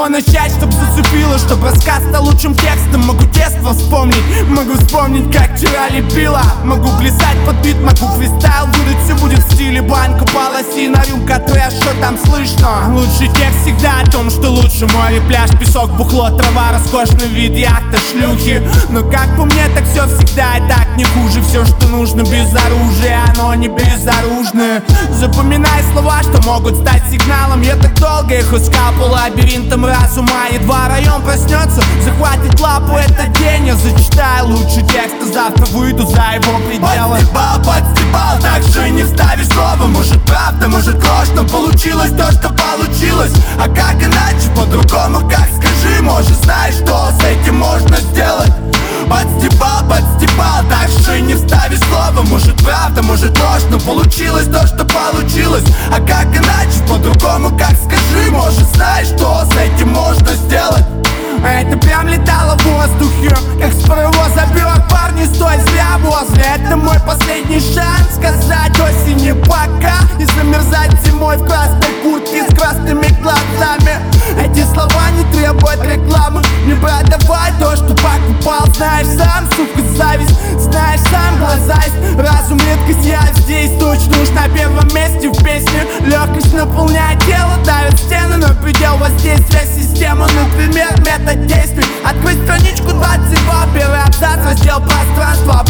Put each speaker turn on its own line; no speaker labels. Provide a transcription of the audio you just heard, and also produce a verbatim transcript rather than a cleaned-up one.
чего начать, чтоб зацепило, чтоб рассказ стал лучшим текстом. Могу детство вспомнить, могу вспомнить, как вчера лепила. Могу плясать под бит, могу фристайл выдать, все будет в стиле банка, полосина, рюмка, трэш, что там слышно. Лучший текст всегда о том, что лучше море, пляж, песок, бухло, трава, роскошный вид, яхта, шлюхи. Но как по мне, так все всегда и так не хуже. Все, что нужно без оружия, оно не безоружное. Запоминай слова, что могут стать сигналом. Я так долго их искал по лабиринтам разума. Едва район проснется, захватит лапу этот день. Я зачитаю лучший текст, а завтра выйду за его пределы.
Подстебал, подстебал, так же не вставишь слово. Может правда, может ложь, но получилось то, что получилось. А как иначе, по-другому, как скажи? Может знаешь, что с этим можно сделать? Подстебал, подстебал, так же не вставишь слово. Может правда, может ложь, но получилось то, что получилось. А как иначе, по-другому, как скажи? Может знаешь, что с этим можно сделать?
Это прям летало в воздухе, как с паровоза бег. Парни, стой зря возле. Это мой последний шанс сказать осени пока. Не замерзать зимой в красной куртке с красными глазами. Эти слова не требуют рекламы. Не продавай то, что покупал. Знаешь сам, сука, зависть. Знаешь сам, глаза есть. Разум, редкость, я здесь. Точно уж на первом месте в песне. Легкость наполняет тело, давит стены. Но предел воздействия системы. Например, метод действий. Открыть страничку двадцать два, первый абзац, раздел пространства.